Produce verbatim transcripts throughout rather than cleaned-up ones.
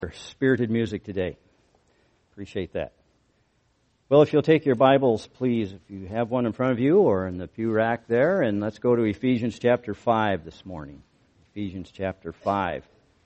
Spirited music today. Appreciate that. Well, if you'll take your Bibles, please, if you have one in front of you or in the pew rack there, and let's go to Ephesians chapter five this morning. Ephesians chapter five.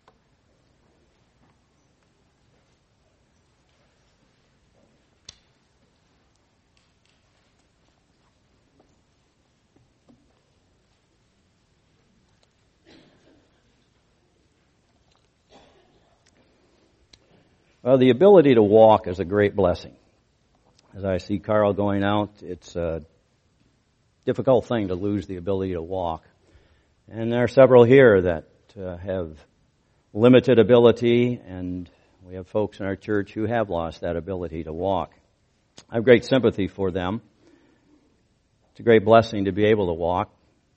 Well, the ability to walk is a great blessing. As I see Carl going out, it's a difficult thing to lose the ability to walk. And there are several here that uh, have limited ability, and we have folks in our church who have lost that ability to walk. I have great sympathy for them. It's a great blessing to be able to walk.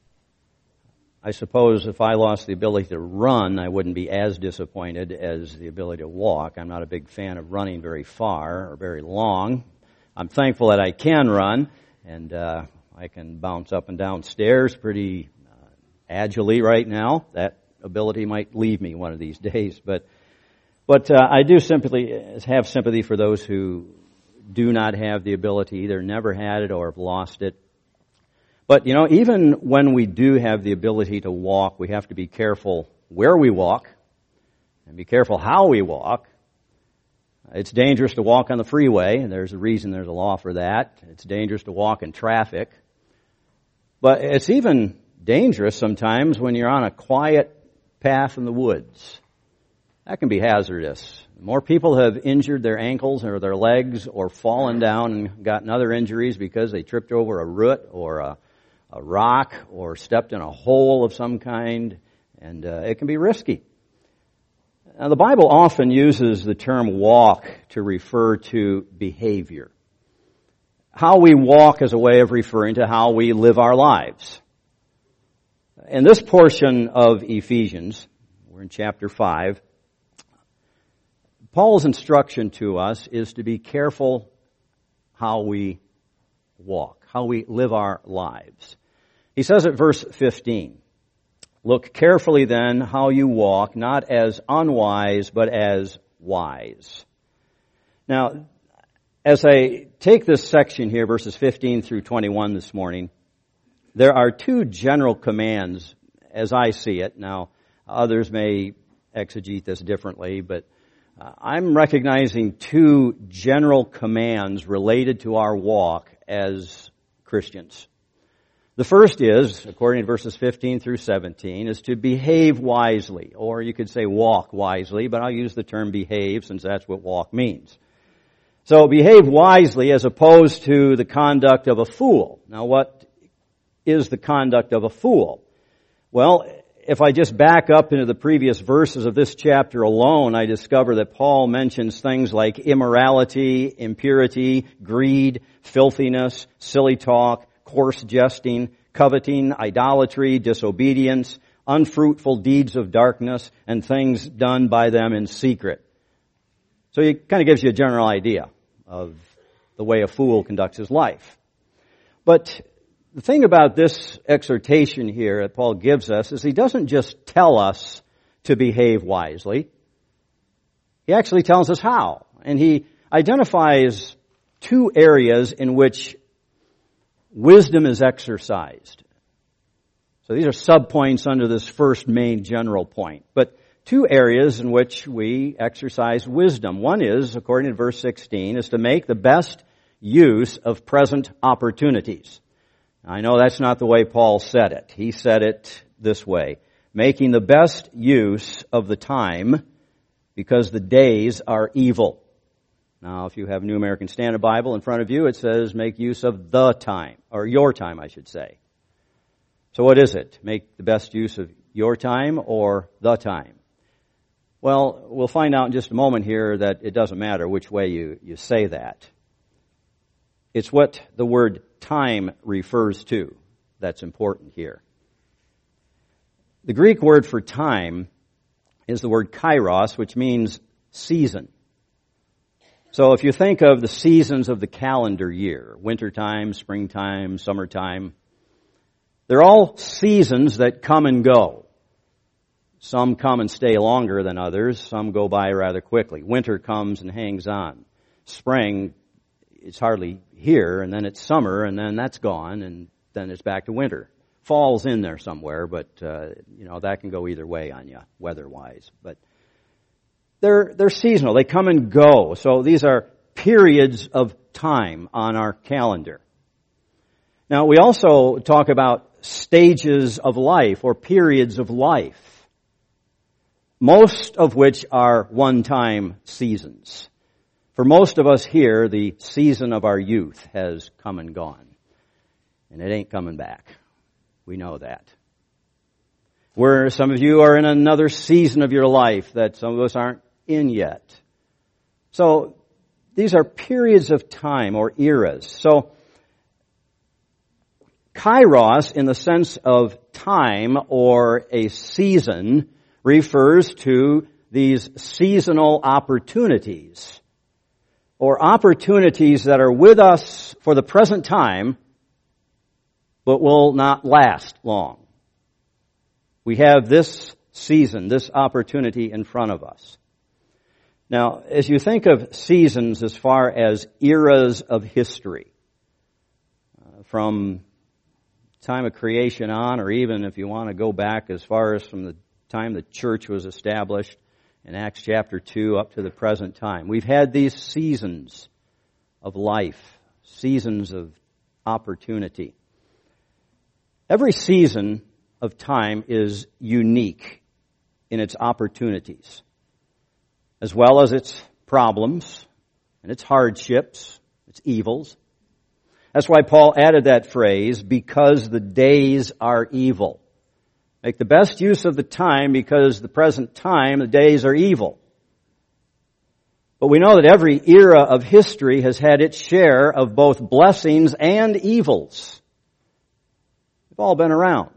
I suppose if I lost the ability to run, I wouldn't be as disappointed as the ability to walk. I'm not a big fan of running very far or very long. I'm thankful that I can run, and uh, I can bounce up and down stairs pretty uh, agilely right now. That ability might leave me one of these days, but but uh, I do sympathy have sympathy for those who do not have the ability, either never had it or have lost it. But, you know, even when we do have the ability to walk, we have to be careful where we walk and be careful how we walk. It's dangerous to walk on the freeway. There's a reason there's a law for that. It's dangerous to walk in traffic. But it's even dangerous sometimes when you're on a quiet path in the woods. That can be hazardous. More people have injured their ankles or their legs or fallen down and gotten other injuries because they tripped over a root or a a rock or stepped in a hole of some kind, and uh, it can be risky. Now, the Bible often uses the term walk to refer to behavior. How we walk is a way of referring to how we live our lives. In this portion of Ephesians, we're in chapter five, Paul's instruction to us is to be careful how we walk, how we live our lives. He says at verse fifteen, "Look carefully then how you walk, not as unwise, but as wise." Now, as I take this section here, verses fifteen through twenty-one this morning, there are two general commands as I see it. Now, others may exegete this differently, but uh, I'm recognizing two general commands related to our walk as Christians. The first is, according to verses fifteen through seventeen, is to behave wisely, or you could say walk wisely, but I'll use the term behave since that's what walk means. So behave wisely as opposed to the conduct of a fool. Now what is the conduct of a fool? Well, if I just back up into the previous verses of this chapter alone, I discover that Paul mentions things like immorality, impurity, greed, filthiness, silly talk, coarse jesting, coveting, idolatry, disobedience, unfruitful deeds of darkness, and things done by them in secret. So it kind of gives you a general idea of the way a fool conducts his life. But the thing about this exhortation here that Paul gives us is he doesn't just tell us to behave wisely. He actually tells us how. And he identifies two areas in which wisdom is exercised. So these are subpoints under this first main general point. But two areas in which we exercise wisdom. One is, according to verse sixteen, is to make the best use of present opportunities. I know that's not the way Paul said it. He said it this way: making the best use of the time because the days are evil. Now, if you have a New American Standard Bible in front of you, it says make use of the time, or your time, I should say. So what is it? Make the best use of your time or the time? Well, we'll find out in just a moment here that it doesn't matter which way you, you say that. It's what the word time refers to that's important here. The Greek word for time is the word kairos, which means season. So if you think of the seasons of the calendar year, wintertime, springtime, summertime, they're all seasons that come and go. Some come and stay longer than others. Some go by rather quickly. Winter comes and hangs on. Spring, it's hardly here, and then it's summer, and then that's gone, and then it's back to winter. Fall's in there somewhere, but, uh, you know, that can go either way on you, weather-wise. But they're, they're seasonal. They come and go. So these are periods of time on our calendar. Now, we also talk about stages of life or periods of life, most of which are one-time seasons. For most of us here, the season of our youth has come and gone, and it ain't coming back. We know that. Where some of you are in another season of your life that some of us aren't in yet. So these are periods of time or eras. So Kairos, in the sense of time or a season, refers to these seasonal opportunities, or opportunities that are with us for the present time, but will not last long. We have this season, this opportunity in front of us. Now, as you think of seasons as far as eras of history, uh, from time of creation on, or even if you want to go back as far as from the time the church was established in Acts chapter two up to the present time, we've had these seasons of life, seasons of opportunity. Every season of time is unique in its opportunities, as well as its problems and its hardships, its evils. That's why Paul added that phrase, because the days are evil. Make the best use of the time, because the present time, the days are evil. But we know that every era of history has had its share of both blessings and evils. We've all been around.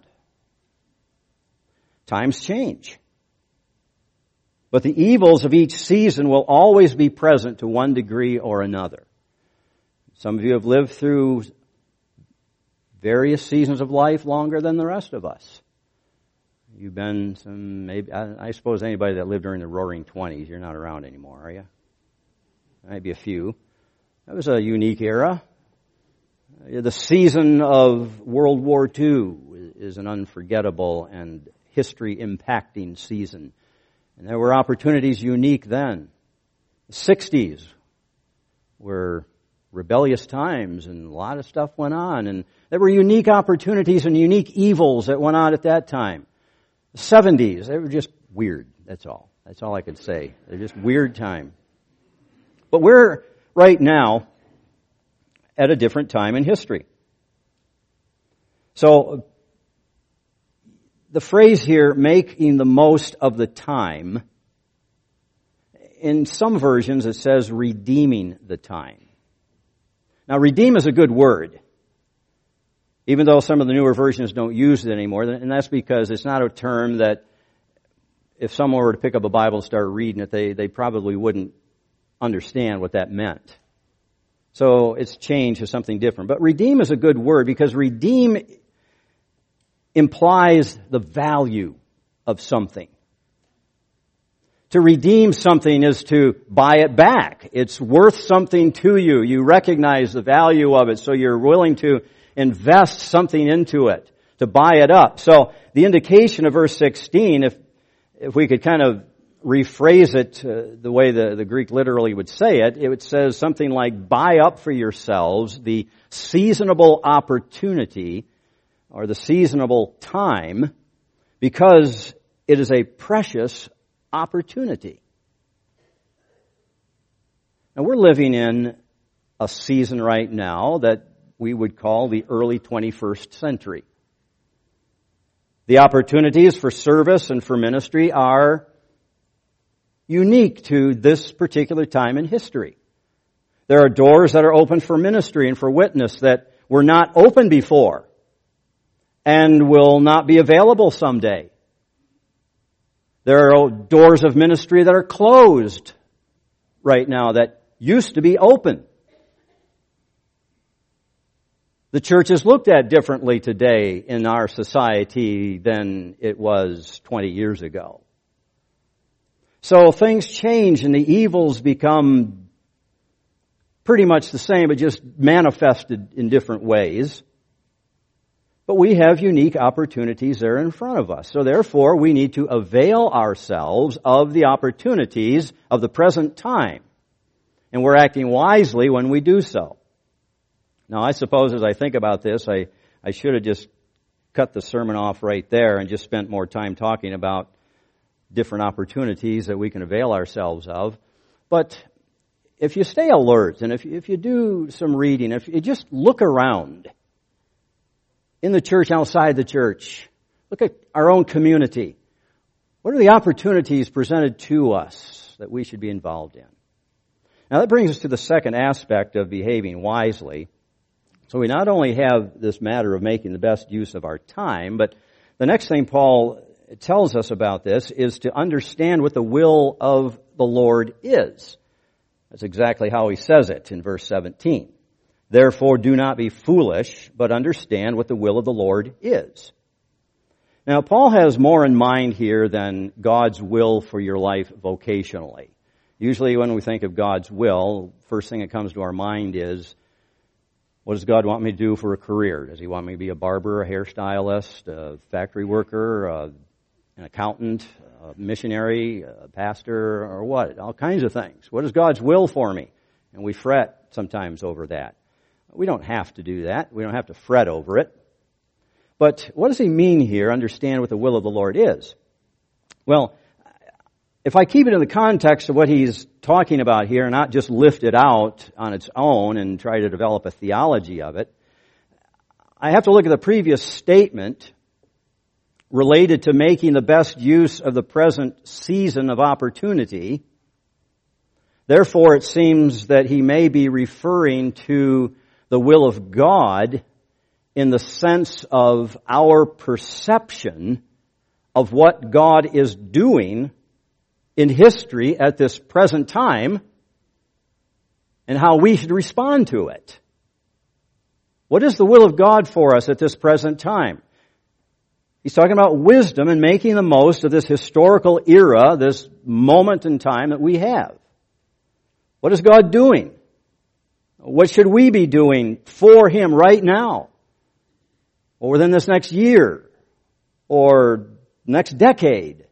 Times change. But the evils of each season will always be present to one degree or another. Some of you have lived through various seasons of life longer than the rest of us. You've been some, maybe, I, I suppose anybody that lived during the Roaring Twenties, you're not around anymore, are you? Maybe a few. That was a unique era. The season of World War Two is an unforgettable and history-impacting season. And there were opportunities unique then. The sixties were rebellious times, and a lot of stuff went on, and there were unique opportunities and unique evils that went on at that time. The seventies, they were just weird, that's all. That's all I could say. They're just weird time. But we're right now at a different time in history. So, the phrase here, making the most of the time, in some versions it says redeeming the time. Now, redeem is a good word, even though some of the newer versions don't use it anymore, and that's because it's not a term that if someone were to pick up a Bible and start reading it, they, they probably wouldn't understand what that meant. So it's changed to something different. But redeem is a good word because redeem implies the value of something. To redeem something is to buy it back. It's worth something to you. You recognize the value of it, so you're willing to invest something into it, to buy it up. So the indication of verse sixteen, if if we could kind of rephrase it uh, the way the, the Greek literally would say it, it says something like, buy up for yourselves the seasonable opportunity or the seasonable time, because it is a precious opportunity. Now, we're living in a season right now that we would call the early twenty-first century. The opportunities for service and for ministry are unique to this particular time in history. There are doors that are open for ministry and for witness that were not open before and will not be available someday. There are doors of ministry that are closed right now that used to be open. The church is looked at differently today in our society than it was twenty years ago. So things change and the evils become pretty much the same, but just manifested in different ways. But we have unique opportunities there in front of us. So therefore, we need to avail ourselves of the opportunities of the present time. And we're acting wisely when we do so. Now, I suppose as I think about this, I, I should have just cut the sermon off right there and just spent more time talking about different opportunities that we can avail ourselves of. But if you stay alert and if, if you do some reading, if you just look around in the church, outside the church, look at our own community. What are the opportunities presented to us that we should be involved in? Now that brings us to the second aspect of behaving wisely. So we not only have this matter of making the best use of our time, but the next thing Paul tells us about this is to understand what the will of the Lord is. That's exactly how he says it in verse seventeen. Therefore do not be foolish, but understand what the will of the Lord is. Now Paul has more in mind here than God's will for your life vocationally. Usually when we think of God's will, first thing that comes to our mind is, what does God want me to do for a career? Does he want me to be a barber, a hairstylist, a factory worker, uh, an accountant, a missionary, a pastor, or what? All kinds of things. What is God's will for me? And we fret sometimes over that. We don't have to do that. We don't have to fret over it. But what does he mean here? Understand what the will of the Lord is. Well, if I keep it in the context of what he's talking about here and not just lift it out on its own and try to develop a theology of it, I have to look at the previous statement related to making the best use of the present season of opportunity. Therefore, it seems that he may be referring to the will of God in the sense of our perception of what God is doing in history at this present time and how we should respond to it. What is the will of God for us at this present time? He's talking about wisdom and making the most of this historical era, this moment in time that we have. What is God doing? What should we be doing for Him right now? Or within this next year? Or next decade?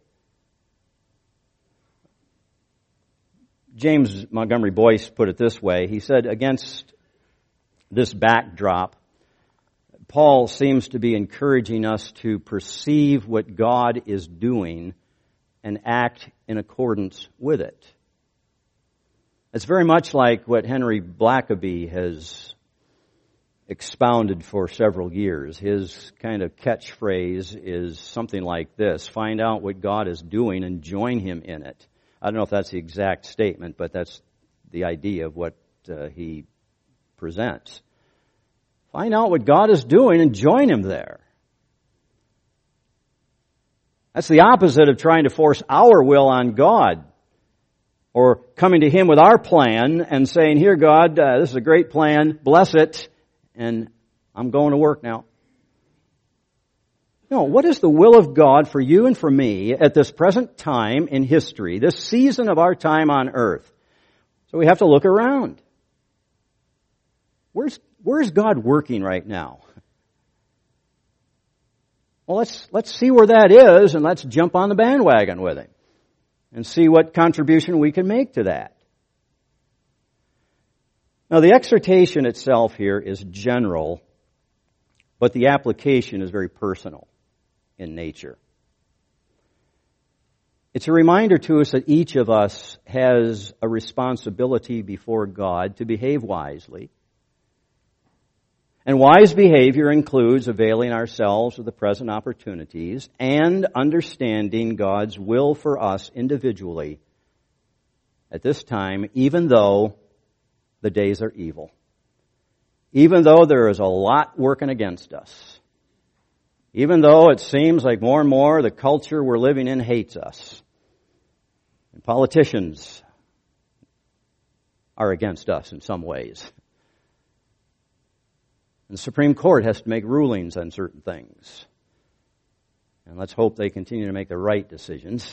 James Montgomery Boyce put it this way. He said, against this backdrop, Paul seems to be encouraging us to perceive what God is doing and act in accordance with it. It's very much like what Henry Blackaby has expounded for several years. His kind of catchphrase is something like this: find out what God is doing and join Him in it. I don't know if that's the exact statement, but that's the idea of what uh, he presents. Find out what God is doing and join Him there. That's the opposite of trying to force our will on God, or coming to Him with our plan and saying, here God, uh, this is a great plan, bless it, and I'm going to work now. No, what is the will of God for you and for me at this present time in history, this season of our time on earth? So we have to look around. Where's, where's God working right now? Well, let's, let's see where that is, and let's jump on the bandwagon with Him and see what contribution we can make to that. Now, the exhortation itself here is general, but the application is very personal in nature. It's a reminder to us that each of us has a responsibility before God to behave wisely. And wise behavior includes availing ourselves of the present opportunities and understanding God's will for us individually at this time, even though the days are evil. Even though there is a lot working against us. Even though it seems like more and more the culture we're living in hates us. And politicians are against us in some ways. And the Supreme Court has to make rulings on certain things. And let's hope they continue to make the right decisions.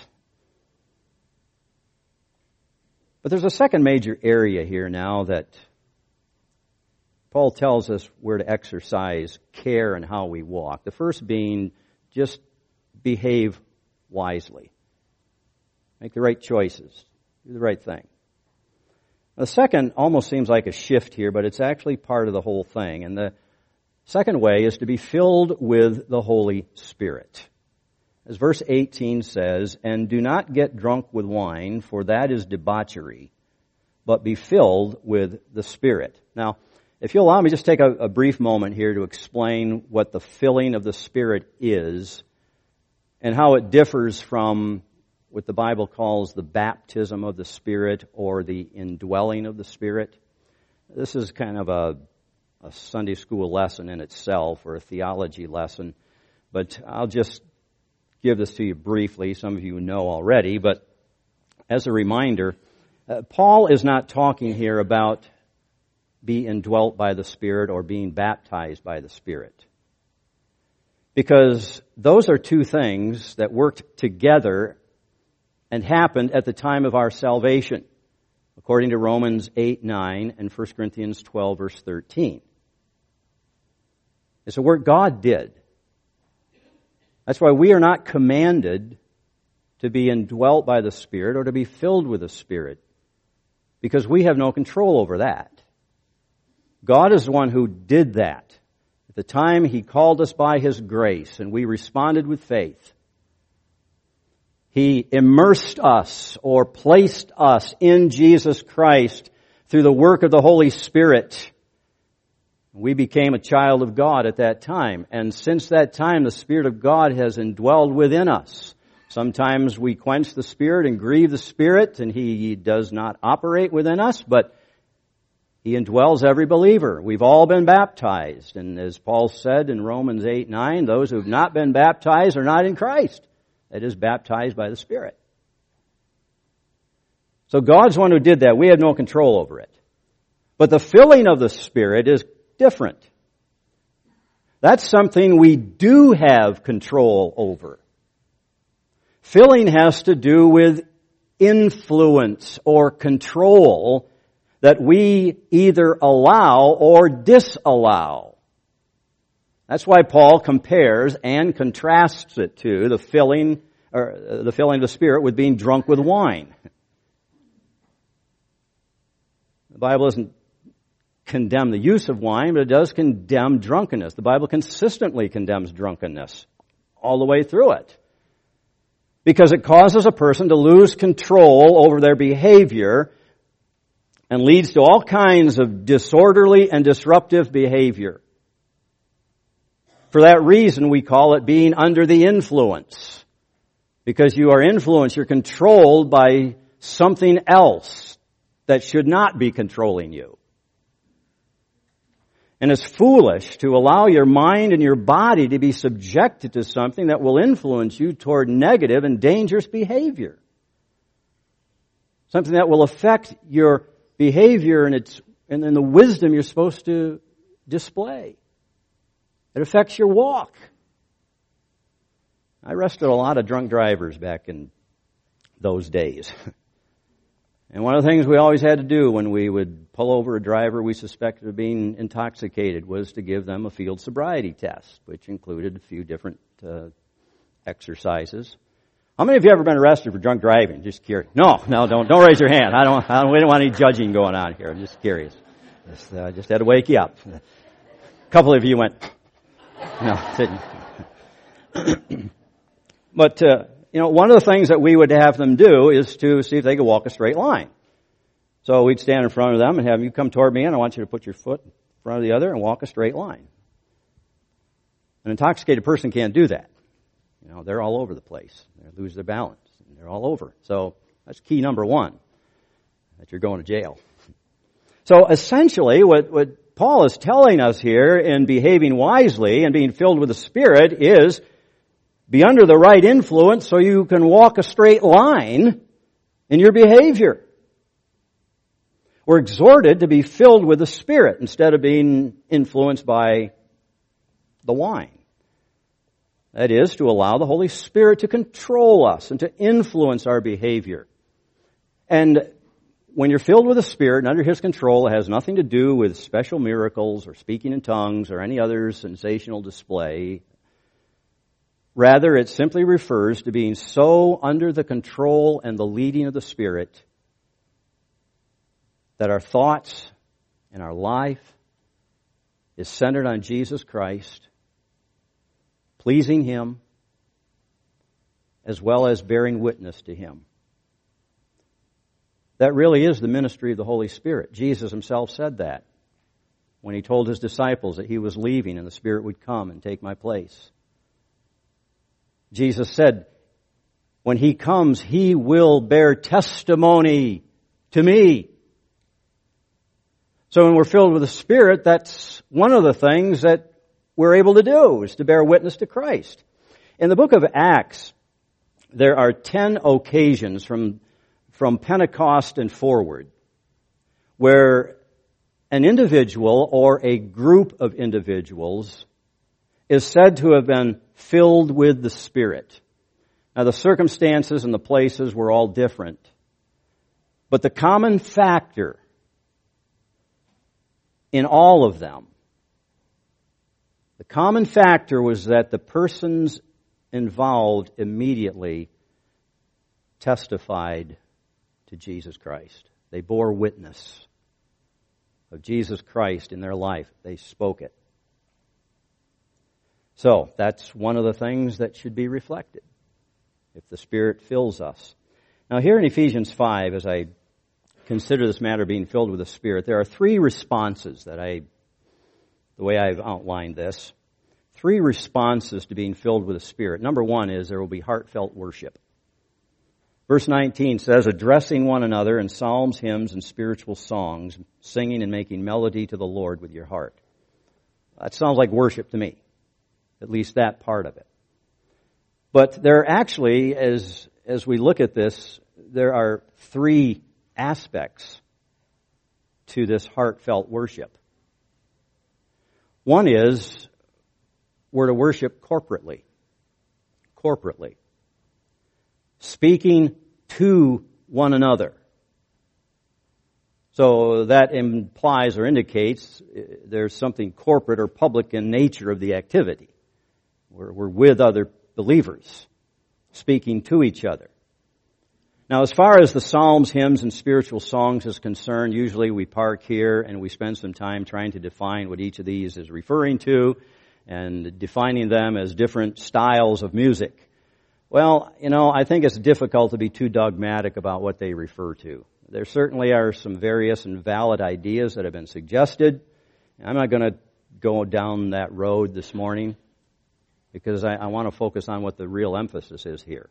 But there's a second major area here now that Paul tells us where to exercise care in how we walk. The first being just behave wisely. Make the right choices. Do the right thing. The second almost seems like a shift here, but it's actually part of the whole thing. And the second way is to be filled with the Holy Spirit. As verse eighteen says, "And do not get drunk with wine, for that is debauchery, but be filled with the Spirit." Now, if you'll allow me, just take a, a brief moment here to explain what the filling of the Spirit is and how it differs from what the Bible calls the baptism of the Spirit or the indwelling of the Spirit. This is kind of a, a Sunday school lesson in itself, or a theology lesson, but I'll just give this to you briefly. Some of you know already, but as a reminder, uh, Paul is not talking here about being indwelt by the Spirit or being baptized by the Spirit. Because those are two things that worked together and happened at the time of our salvation, according to Romans eight nine and First Corinthians twelve, verse thirteen. It's a work God did. That's why we are not commanded to be indwelt by the Spirit or to be filled with the Spirit, because we have no control over that. God is the one who did that. At the time, He called us by His grace, and we responded with faith. He immersed us or placed us in Jesus Christ through the work of the Holy Spirit. We became a child of God at that time. And since that time, the Spirit of God has indwelled within us. Sometimes we quench the Spirit and grieve the Spirit, and He does not operate within us, but He indwells every believer. We've all been baptized. And as Paul said in Romans eight nine, those who have not been baptized are not in Christ. That is, baptized by the Spirit. So God's the one who did that. We have no control over it. But the filling of the Spirit is different. That's something we do have control over. Filling has to do with influence or control that we either allow or disallow. That's why Paul compares and contrasts it to the filling, or the filling of the Spirit with being drunk with wine. The Bible doesn't condemn the use of wine, but it does condemn drunkenness. The Bible consistently condemns drunkenness all the way through it, because it causes a person to lose control over their behavior and leads to all kinds of disorderly and disruptive behavior. For that reason, we call it being under the influence. Because you are influenced, you're controlled by something else that should not be controlling you. And it's foolish to allow your mind and your body to be subjected to something that will influence you toward negative and dangerous behavior. Something that will affect your behavior and its and then the wisdom you're supposed to display. It affects your walk. I arrested a lot of drunk drivers back in those days. And one of the things we always had to do when we would pull over a driver we suspected of being intoxicated was to give them a field sobriety test, which included a few different uh, exercises. How many of you have ever been arrested for drunk driving? Just curious. No, no, don't don't raise your hand. I don't. I don't we don't want any judging going on here. I'm just curious. Just, uh, just had to wake you up. A couple of you went. No, didn't. But uh, you know, one of the things that we would have them do is to see if they could walk a straight line. So we'd stand in front of them and have you come toward me, and I want you to put your foot in front of the other and walk a straight line. An intoxicated person can't do that. You know, they're all over the place. They lose their balance. They're all over. So that's key number one, that you're going to jail. So essentially what, what Paul is telling us here in behaving wisely and being filled with the Spirit is be under the right influence so you can walk a straight line in your behavior. We're exhorted to be filled with the Spirit instead of being influenced by the wine. That is, to allow the Holy Spirit to control us and to influence our behavior. And when you're filled with the Spirit and under His control, it has nothing to do with special miracles or speaking in tongues or any other sensational display. Rather, it simply refers to being so under the control and the leading of the Spirit that our thoughts and our life is centered on Jesus Christ, pleasing Him, as well as bearing witness to Him. That really is the ministry of the Holy Spirit. Jesus Himself said that when He told His disciples that He was leaving and the Spirit would come and take my place. Jesus said, when He comes, He will bear testimony to me. So when we're filled with the Spirit, that's one of the things that we're able to do, is to bear witness to Christ. In the book of Acts, there are ten occasions from, from Pentecost and forward where an individual or a group of individuals is said to have been filled with the Spirit. Now, the circumstances and the places were all different, but the common factor in all of them, the common factor was that the persons involved immediately testified to Jesus Christ. They bore witness of Jesus Christ in their life. They spoke it. So, that's one of the things that should be reflected if the Spirit fills us. Now, here in Ephesians five, as I consider this matter being filled with the Spirit, there are three responses that I, the way I've outlined this, three responses to being filled with the Spirit. Number one is there will be heartfelt worship. Verse nineteen says, addressing one another in psalms, hymns, and spiritual songs, singing and making melody to the Lord with your heart. That sounds like worship to me, at least that part of it. But there are actually, as, as we look at this, there are three aspects to this heartfelt worship. One is we're to worship corporately. Corporately. Speaking to one another. So that implies or indicates there's something corporate or public in nature of the activity. We're, we're with other believers, speaking to each other. Now, as far as the psalms, hymns, and spiritual songs is concerned, usually we park here and we spend some time trying to define what each of these is referring to and defining them as different styles of music. Well, you know, I think it's difficult to be too dogmatic about what they refer to. There certainly are some various and valid ideas that have been suggested. I'm not going to go down that road this morning because I, I want to focus on what the real emphasis is here.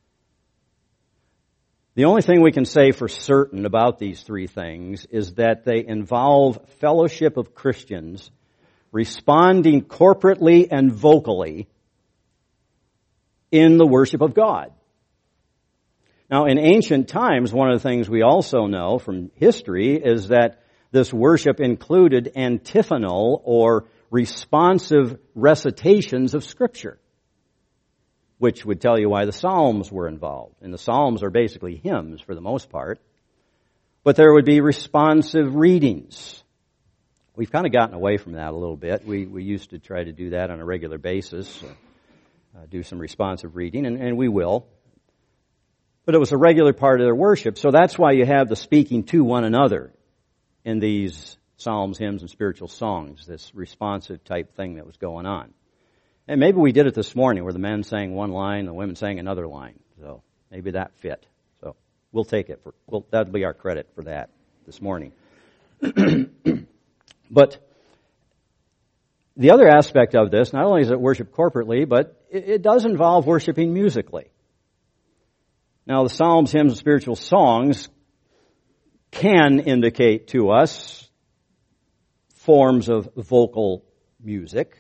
The only thing we can say for certain about these three things is that they involve fellowship of Christians responding corporately and vocally in the worship of God. Now, in ancient times, one of the things we also know from history is that this worship included antiphonal or responsive recitations of Scripture, which would tell you why the Psalms were involved. And the Psalms are basically hymns for the most part. But there would be responsive readings. We've kind of gotten away from that a little bit. We we used to try to do that on a regular basis, uh, do some responsive reading, and, and we will. But it was a regular part of their worship, so that's why you have the speaking to one another in these psalms, hymns, and spiritual songs, this responsive type thing that was going on. And maybe we did it this morning where the men sang one line, the women sang another line. So maybe that fit. So we'll take it. For, we'll, that'll be our credit for that this morning. But the other aspect of this, not only is it worship corporately, but it, it does involve worshiping musically. Now, the psalms, hymns, and spiritual songs can indicate to us forms of vocal music.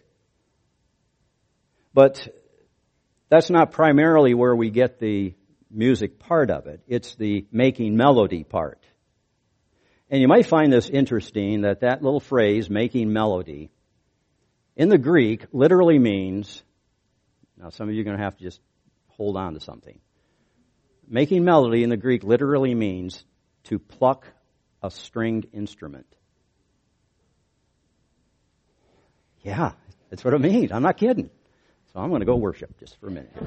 But that's not primarily where we get the music part of it. It's the making melody part. And you might find this interesting, that that little phrase, making melody, in the Greek literally means, now some of you are going to have to just hold on to something. Making melody in the Greek literally means to pluck a stringed instrument. Yeah, that's what it means. I'm not kidding. So I'm going to go worship just for a minute.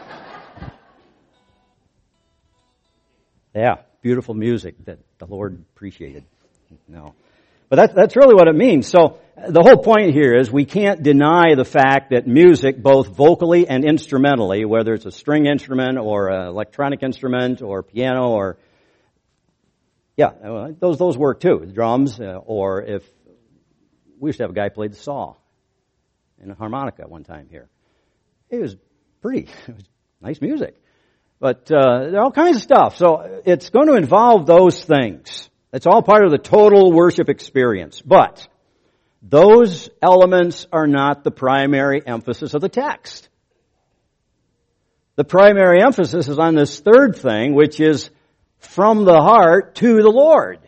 Yeah, beautiful music that the Lord appreciated. No. But that's, that's really what it means. So the whole point here is we can't deny the fact that music, both vocally and instrumentally, whether it's a string instrument or an electronic instrument or piano or, yeah, those those work too. Drums, uh, or if, we used to have a guy who played the saw and a harmonica one time here. It was pretty, it was nice music. But uh, there are all kinds of stuff. So it's going to involve those things. It's all part of the total worship experience. But those elements are not the primary emphasis of the text. The primary emphasis is on this third thing, which is from the heart to the Lord.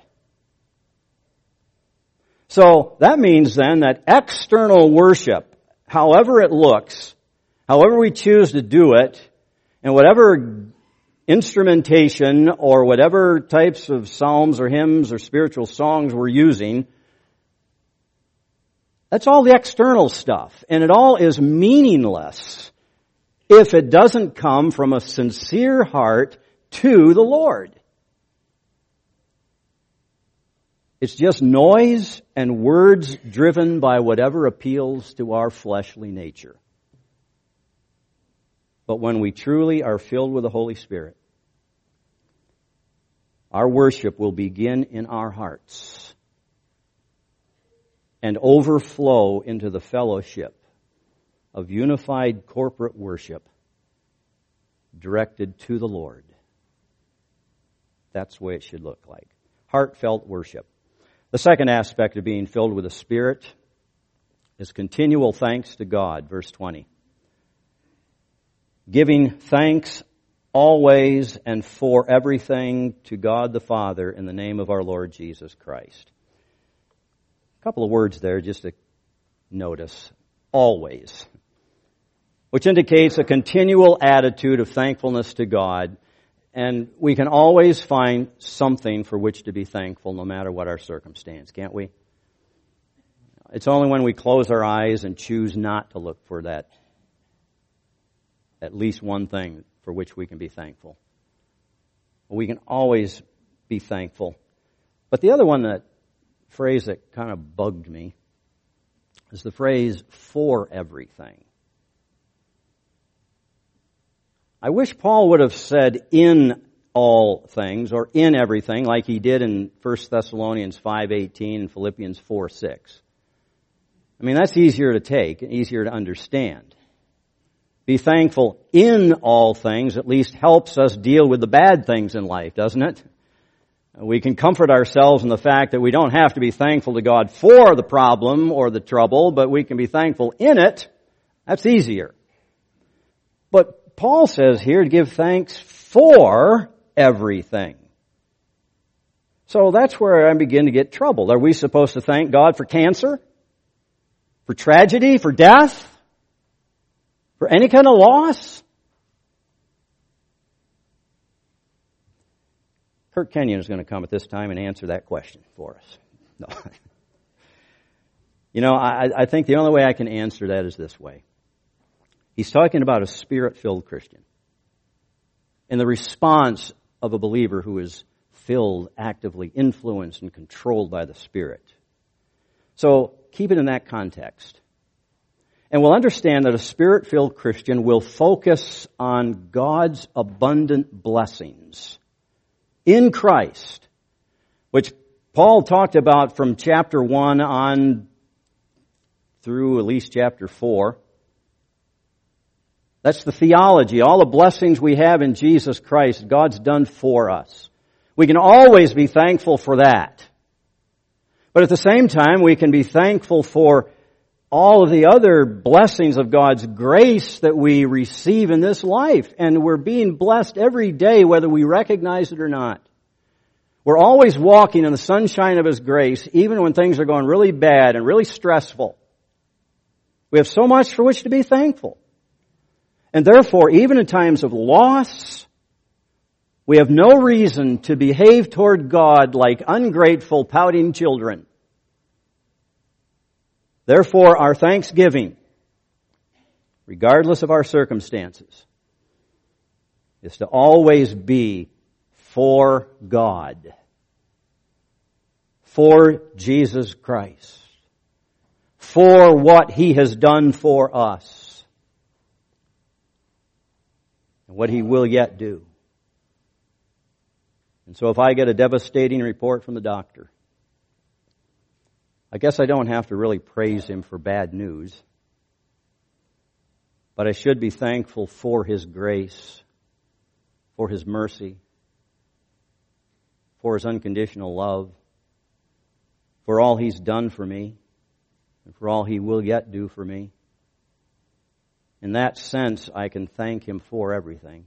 So that means then that external worship, however it looks, however we choose to do it, and whatever instrumentation or whatever types of psalms or hymns or spiritual songs we're using, that's all the external stuff. And it all is meaningless if it doesn't come from a sincere heart to the Lord. It's just noise and words driven by whatever appeals to our fleshly nature. But when we truly are filled with the Holy Spirit, our worship will begin in our hearts and overflow into the fellowship of unified corporate worship directed to the Lord. That's the way it should look like. Heartfelt worship. The second aspect of being filled with the Spirit is continual thanks to God, verse twenty. Giving thanks always and for everything to God the Father in the name of our Lord Jesus Christ. A couple of words there just to notice. Always. Which indicates a continual attitude of thankfulness to God. And we can always find something for which to be thankful no matter what our circumstance, can't we? It's only when we close our eyes and choose not to look for that at least one thing for which we can be thankful. We can always be thankful. But the other one, that phrase that kind of bugged me, is the phrase, for everything. I wish Paul would have said in all things, or in everything, like he did in First Thessalonians five eighteen and Philippians four six. I mean, that's easier to take, easier to understand. Be thankful in all things at least helps us deal with the bad things in life, doesn't it? We can comfort ourselves in the fact that we don't have to be thankful to God for the problem or the trouble, but we can be thankful in it. That's easier. But Paul says here to give thanks for everything. So that's where I begin to get troubled. Are we supposed to thank God for cancer? For tragedy? For death? For any kind of loss? Kurt Kenyon is going to come at this time and answer that question for us. No. You know, I, I think the only way I can answer that is this way. He's talking about a Spirit-filled Christian and the response of a believer who is filled, actively influenced, and controlled by the Spirit. So keep it in that context. And we'll understand that a Spirit-filled Christian will focus on God's abundant blessings in Christ, which Paul talked about from chapter one on through at least chapter four. That's the theology, all the blessings we have in Jesus Christ, God's done for us. We can always be thankful for that. But at the same time, we can be thankful for all of the other blessings of God's grace that we receive in this life. And we're being blessed every day whether we recognize it or not. We're always walking in the sunshine of His grace, even when things are going really bad and really stressful. We have so much for which to be thankful. And therefore, even in times of loss, we have no reason to behave toward God like ungrateful, pouting children. Therefore, our thanksgiving, regardless of our circumstances, is to always be for God, for Jesus Christ, for what He has done for us, and what He will yet do. And so if I get a devastating report from the doctor, I guess I don't have to really praise Him for bad news, but I should be thankful for His grace, for His mercy, for His unconditional love, for all He's done for me, and for all He will yet do for me. In that sense, I can thank Him for everything.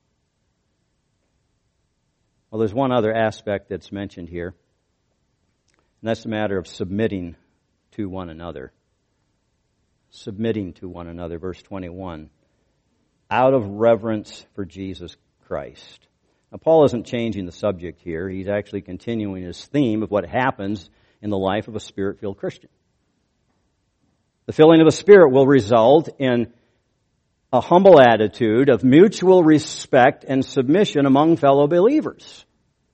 Well, there's one other aspect that's mentioned here, and that's the matter of submitting to one another. Submitting to one another, verse twenty-one, out of reverence for Jesus Christ. Now, Paul isn't changing the subject here. He's actually continuing his theme of what happens in the life of a Spirit-filled Christian. The filling of the Spirit will result in a humble attitude of mutual respect and submission among fellow believers.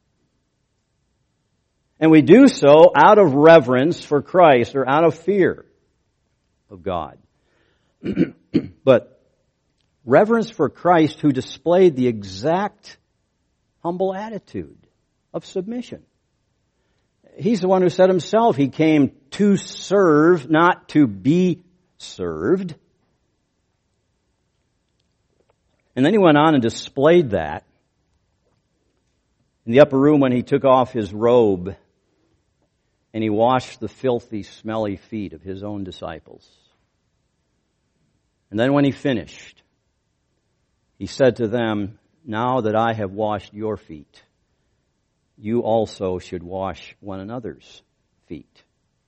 And we do so out of reverence for Christ, or out of fear of God. But reverence for Christ, who displayed the exact humble attitude of submission. He's the one who said Himself He came to serve, not to be served. And then He went on and displayed that in the upper room when He took off His robe and He washed the filthy, smelly feet of His own disciples. And then when He finished, He said to them, "Now that I have washed your feet, you also should wash one another's feet."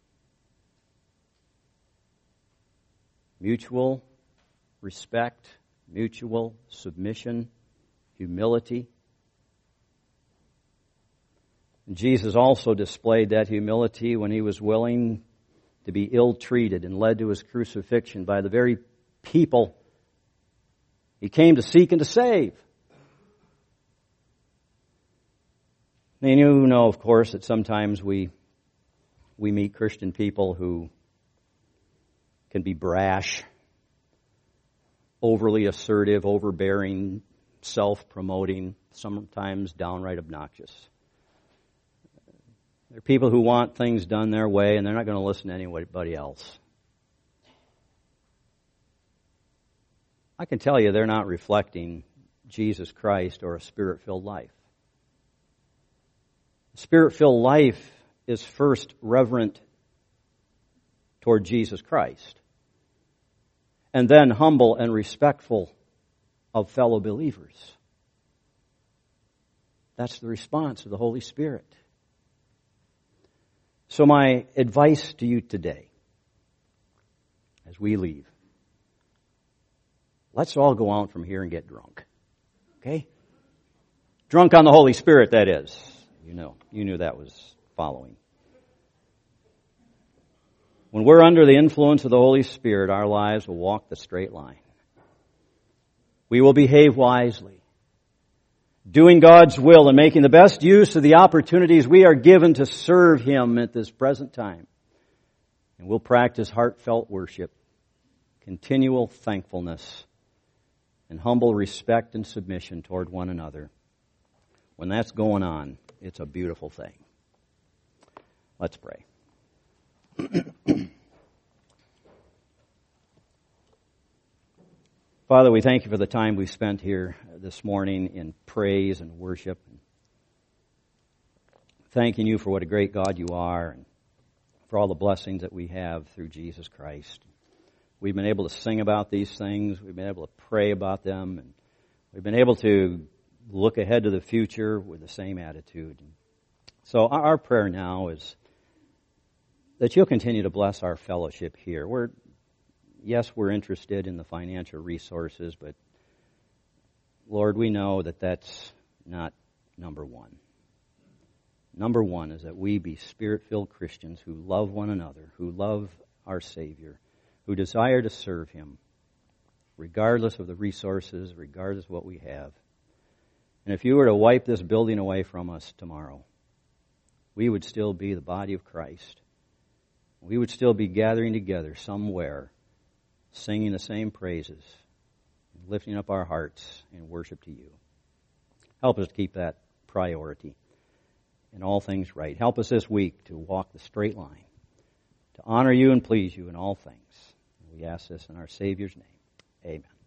Mutual respect, mutual submission, humility. And Jesus also displayed that humility when He was willing to be ill-treated and led to His crucifixion by the very people He came to seek and to save. And you know, of course, that sometimes we we meet Christian people who can be brash, overly assertive, overbearing, self-promoting, sometimes downright obnoxious. They're people who want things done their way, and they're not going to listen to anybody else. I can tell you they're not reflecting Jesus Christ or a Spirit-filled life. Spirit-filled life is first reverent toward Jesus Christ, and then humble and respectful of fellow believers. That's the response of the Holy Spirit. So my advice to you today, as we leave, let's all go out from here and get drunk. Okay? Drunk on the Holy Spirit, that is. You know, you knew that was following. When we're under the influence of the Holy Spirit, our lives will walk the straight line. We will behave wisely, doing God's will and making the best use of the opportunities we are given to serve Him at this present time. And we'll practice heartfelt worship, continual thankfulness, and humble respect and submission toward one another. When that's going on, it's a beautiful thing. Let's pray. Father, we thank You for the time we spent here this morning in praise and worship. Thanking You for what a great God You are and for all the blessings that we have through Jesus Christ. We've been able to sing about these things. We've been able to pray about them. And we've been able to look ahead to the future with the same attitude. So our prayer now is that you'll continue to bless our fellowship here. We're, yes, we're interested in the financial resources, but Lord, we know that that's not number one. Number one is that we be Spirit-filled Christians who love one another, who love our Savior, who desire to serve Him, regardless of the resources, regardless of what we have. And if you were to wipe this building away from us tomorrow, we would still be the body of Christ. We would still be gathering together somewhere, singing the same praises, lifting up our hearts in worship to you. Help us to keep that priority in all things right. Help us this week to walk the straight line, to honor you and please you in all things. We ask this in our Savior's name. Amen.